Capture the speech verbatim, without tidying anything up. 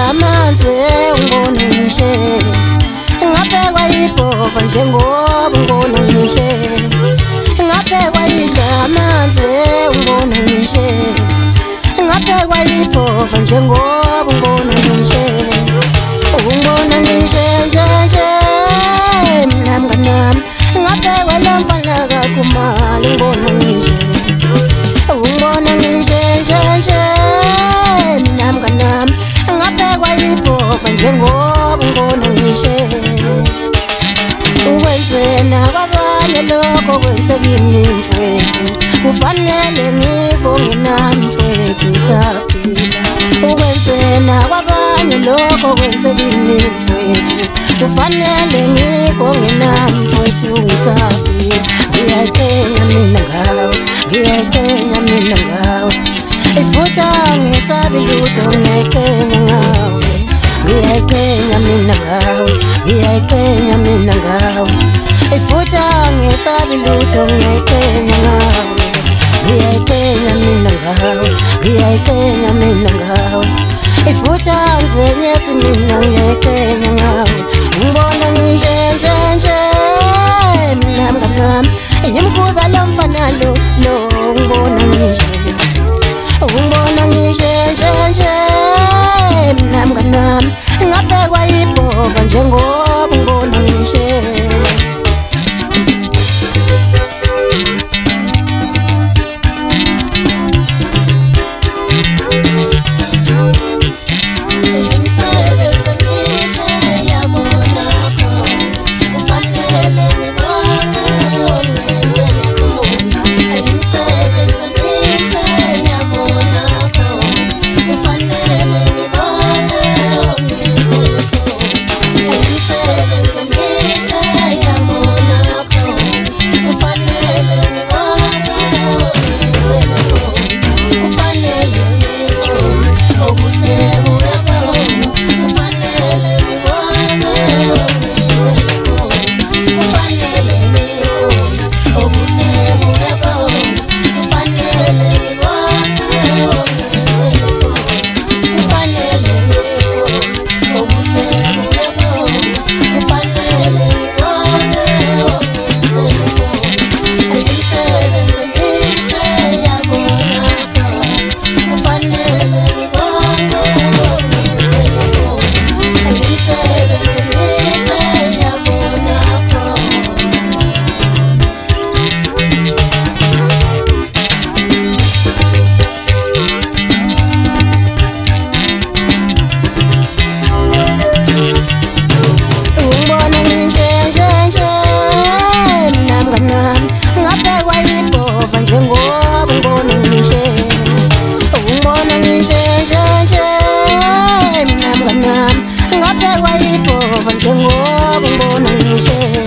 amanzi ungibona ngishe ngaphekwa ibhova njengoba ungibona ngishe ngaphekwa amanzi ungibona ngishe ngaphekwa ibhova njengoba ungibona ngishe ungibona ngishe nje nje mina mnganami ngaphekwa lamfana kakhumalo ungibona ngishe ungibona ngishe nje nje mina mnganami ngaphekwa ibhova njengoba ungibona ngishe ukwenzena kwabanye lokho kwenze kimi mfowethu kufanele ngibonge nami mfowethu ngisaphila ukwenzena kwabanye lokho kwenze kimi mfowethu kufanele ngibonge nami mfowethu ngisaphila ngiyaqhenya mina ngawe ngiyaqhenya mina ngawe ifutha ngisabi lutho ngiyaqhenya ngawe ngiyaqhenya mina ngawe ngiyaqhenya mina ngawe ifutha ngisabi lutho ngiyaqhenya ngawe ngiyaqhenya mina ngawe ngiyaqhenya mina ngawe ifutha ngizenyezi mina ngiyaqhenya ngawe ngibona ngishe nje nje mina mnganami yimkuba lomfana lo lo ngibona ngishe ungibona ngishe nje nje mina mnganami ngaphekwa ibhova njengoba ungibona ngishe njengoba ungibona ngishe